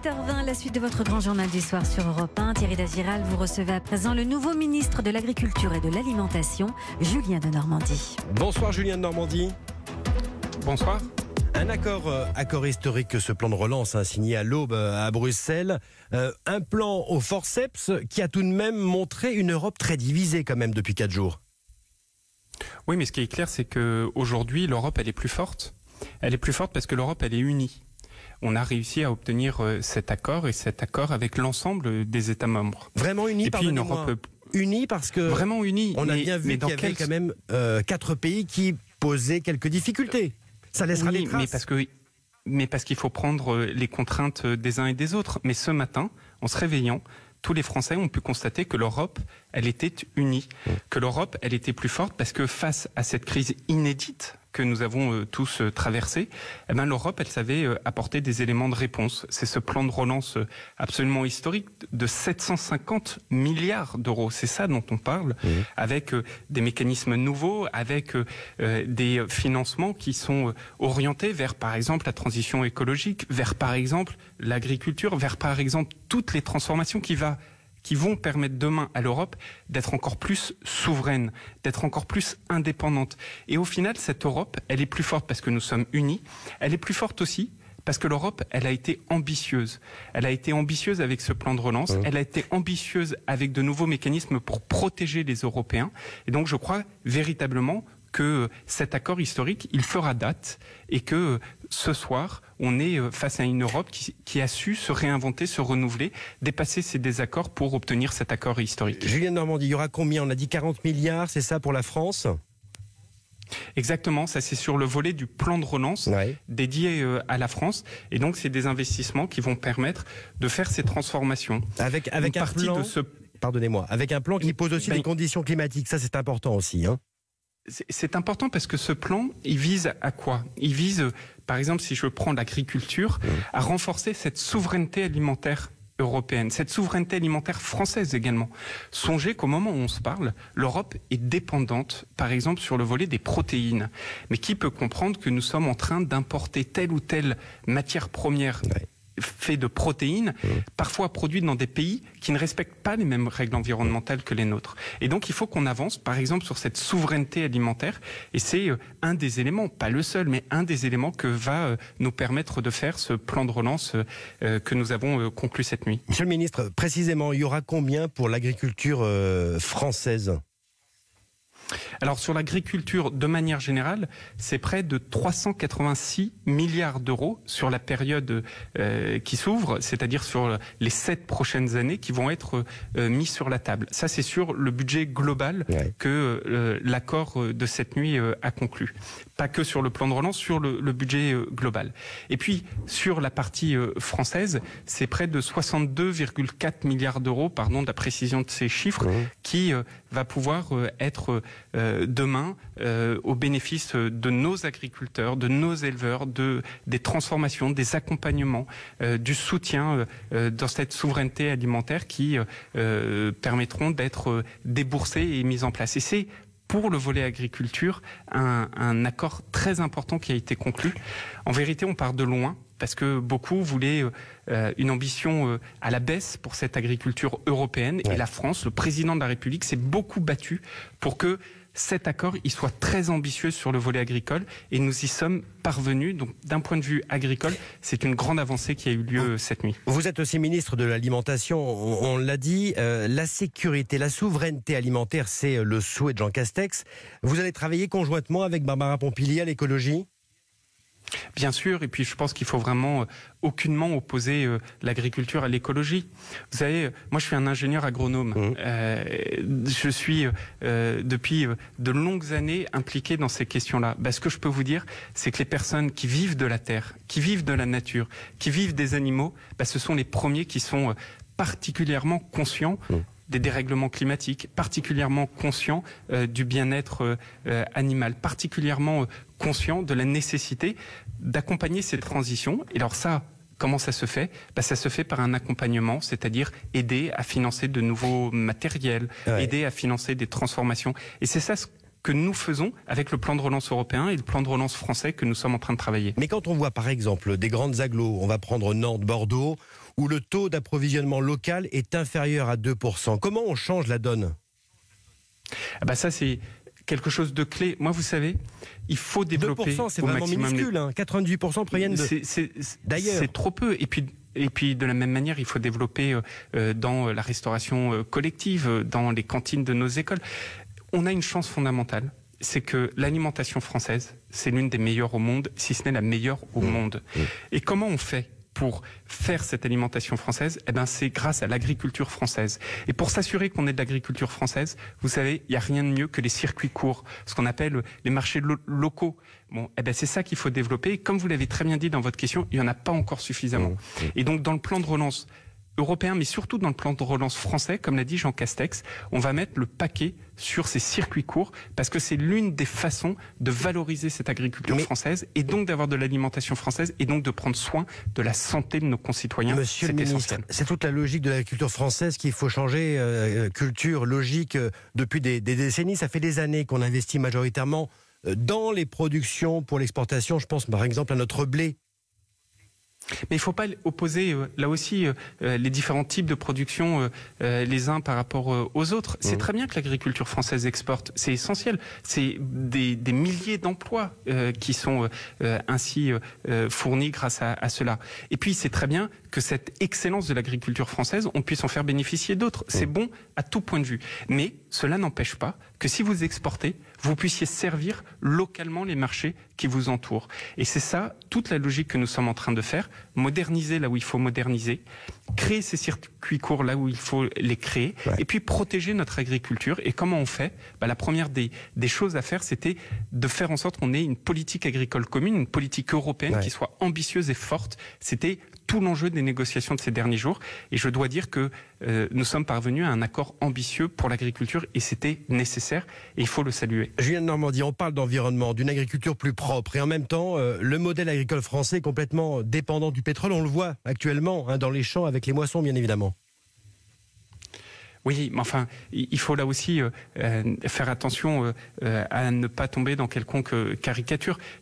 7h20, la suite de votre grand journal du soir sur Europe 1. Thierry Dagiral, vous recevez à présent le nouveau ministre de l'Agriculture et de l'Alimentation, Julien de Normandie. Bonsoir Julien de Normandie. Bonsoir. Un accord historique, ce plan de relance signé à l'aube à Bruxelles. Un plan au forceps qui a tout de même montré une Europe très divisée quand même depuis 4 jours. Oui, mais ce qui est clair, c'est qu'aujourd'hui, l'Europe, elle est plus forte. Elle est plus forte parce que l'Europe, elle est unie. On a réussi à obtenir cet accord, et cet accord avec l'ensemble des États membres. Vraiment unie, pardonnez-moi. Unie parce que vraiment unie. On a bien vu qu'il y avait quand même 4 pays qui posaient quelques difficultés. Ça laissera des traces. Mais parce qu'il faut prendre les contraintes des uns et des autres. Mais ce matin, en se réveillant, tous les Français ont pu constater que l'Europe, elle était unie, que l'Europe, elle était plus forte, parce que face à cette crise inédite que nous avons tous traversée, eh ben, l'Europe, elle savait apporter des éléments de réponse. C'est ce plan de relance absolument historique de 750 milliards d'euros. C'est ça dont on parle, avec des mécanismes nouveaux, avec des financements qui sont orientés vers, par exemple, la transition écologique, vers, par exemple, l'agriculture, vers, par exemple, toutes les transformations qui vont permettre demain à l'Europe d'être encore plus souveraine, d'être encore plus indépendante. Et au final, cette Europe, elle est plus forte parce que nous sommes unis. Elle est plus forte aussi parce que l'Europe, elle a été ambitieuse. Elle a été ambitieuse avec ce plan de relance. Elle a été ambitieuse avec de nouveaux mécanismes pour protéger les Européens. Et donc, je crois véritablement que cet accord historique, il fera date, et que ce soir, on est face à une Europe qui a su se réinventer, se renouveler, dépasser ses désaccords pour obtenir cet accord historique. Julien de Normandie, il y aura combien? On a dit 40 milliards, c'est ça pour la France? Exactement, ça c'est sur le volet du plan de relance dédié à la France. Et donc c'est des investissements qui vont permettre de faire ces transformations. Avec un plan, pardonnez-moi, avec un plan qui pose aussi des conditions climatiques, ça c'est important aussi, hein. C'est important parce que ce plan, il vise à quoi? Il vise, par exemple, si je prends l'agriculture, à renforcer cette souveraineté alimentaire européenne, cette souveraineté alimentaire française également. Songez qu'au moment où on se parle, l'Europe est dépendante, par exemple, sur le volet des protéines. Mais qui peut comprendre que nous sommes en train d'importer telle ou telle matière première fait de protéines, parfois produites dans des pays qui ne respectent pas les mêmes règles environnementales que les nôtres. Et donc, il faut qu'on avance, par exemple, sur cette souveraineté alimentaire. Et c'est un des éléments, pas le seul, mais un des éléments que va nous permettre de faire ce plan de relance que nous avons conclu cette nuit. Monsieur le ministre, précisément, il y aura combien pour l'agriculture française ? Alors sur l'agriculture, de manière générale, c'est près de 386 milliards d'euros sur la période qui s'ouvre, c'est-à-dire sur les 7 prochaines années qui vont être mis sur la table. Ça, c'est sur le budget global que l'accord de cette nuit a conclu. Pas que sur le plan de relance, sur le budget global. Et puis, sur la partie française, c'est près de 62,4 milliards d'euros, pardon de la précision de ces chiffres, qui va pouvoir être demain au bénéfice de nos agriculteurs, de nos éleveurs, des transformations, des accompagnements, du soutien dans cette souveraineté alimentaire qui permettront d'être déboursés et mis en place. Et c'est pour le volet agriculture, un accord très important qui a été conclu. En vérité, on part de loin, parce que beaucoup voulaient une ambition à la baisse pour cette agriculture européenne. Et la France, le président de la République, s'est beaucoup battu pour que cet accord il soit très ambitieux sur le volet agricole, et nous y sommes parvenus. Donc d'un point de vue agricole, c'est une grande avancée qui a eu lieu cette nuit. Vous êtes aussi ministre de l'Alimentation, on l'a dit, la sécurité, la souveraineté alimentaire, c'est le souhait de Jean Castex. Vous allez travailler conjointement avec Barbara Pompili à l'écologie ? Bien sûr, et puis je pense qu'il faut vraiment aucunement opposer l'agriculture à l'écologie. Vous savez, moi je suis un ingénieur agronome. Je suis depuis de longues années impliqué dans ces questions-là. Ce que je peux vous dire, c'est que les personnes qui vivent de la terre, qui vivent de la nature, qui vivent des animaux, ce sont les premiers qui sont particulièrement conscients des dérèglements climatiques, particulièrement conscients du bien-être animal, particulièrement conscients de la nécessité d'accompagner ces transitions. Et alors ça, comment ça se fait ? Ça se fait par un accompagnement, c'est-à-dire aider à financer de nouveaux matériels, aider à financer des transformations. Et c'est ça que nous faisons avec le plan de relance européen et le plan de relance français que nous sommes en train de travailler. Mais quand on voit par exemple des grandes agglos, on va prendre Nantes, Bordeaux, où le taux d'approvisionnement local est inférieur à 2%. Comment on change la donne ? Ça, c'est quelque chose de clé. Moi, vous savez, il faut développer 2%, c'est vraiment minuscule. 98% proviennent d'ailleurs. C'est trop peu. Et puis, de la même manière, il faut développer dans la restauration collective, dans les cantines de nos écoles. On a une chance fondamentale, c'est que l'alimentation française, c'est l'une des meilleures au monde, si ce n'est la meilleure au monde. Et comment on fait pour faire cette alimentation française? C'est grâce à l'agriculture française. Et pour s'assurer qu'on ait de l'agriculture française, vous savez, il n'y a rien de mieux que les circuits courts, ce qu'on appelle les marchés locaux. C'est ça qu'il faut développer. Et comme vous l'avez très bien dit dans votre question, il n'y en a pas encore suffisamment. Et donc, dans le plan de relance européen, mais surtout dans le plan de relance français, comme l'a dit Jean Castex, on va mettre le paquet sur ces circuits courts, parce que c'est l'une des façons de valoriser cette agriculture française, et donc d'avoir de l'alimentation française, et donc de prendre soin de la santé de nos concitoyens. Monsieur le ministre, c'est toute la logique de l'agriculture française qu'il faut changer, culture, logique, depuis des décennies. Ça fait des années qu'on investit majoritairement dans les productions pour l'exportation. Je pense par exemple à notre blé. Mais il ne faut pas opposer, là aussi, les différents types de production les uns par rapport aux autres. C'est très bien que l'agriculture française exporte, c'est essentiel. C'est des milliers d'emplois qui sont ainsi fournis grâce à cela. Et puis, c'est très bien que cette excellence de l'agriculture française, on puisse en faire bénéficier d'autres. C'est bon à tout point de vue. Mais cela n'empêche pas que si vous exportez, vous puissiez servir localement les marchés qui vous entourent. Et c'est ça, toute la logique que nous sommes en train de faire, moderniser là où il faut moderniser, créer ces circuits courts là où il faut les créer, et puis protéger notre agriculture. Et comment on fait ? La première des choses à faire, c'était de faire en sorte qu'on ait une politique agricole commune, une politique européenne qui soit ambitieuse et forte. C'était tout l'enjeu des négociations de ces derniers jours. Et je dois dire que nous sommes parvenus à un accord ambitieux pour l'agriculture, et c'était nécessaire, et il faut le saluer. Julien de Normandie, on parle d'environnement, d'une agriculture plus propre, et en même temps, le modèle agricole français est complètement dépendant du pétrole. On le voit actuellement dans les champs avec les moissons, bien évidemment. Oui, mais enfin, il faut là aussi faire attention à ne pas tomber dans quelconque caricature.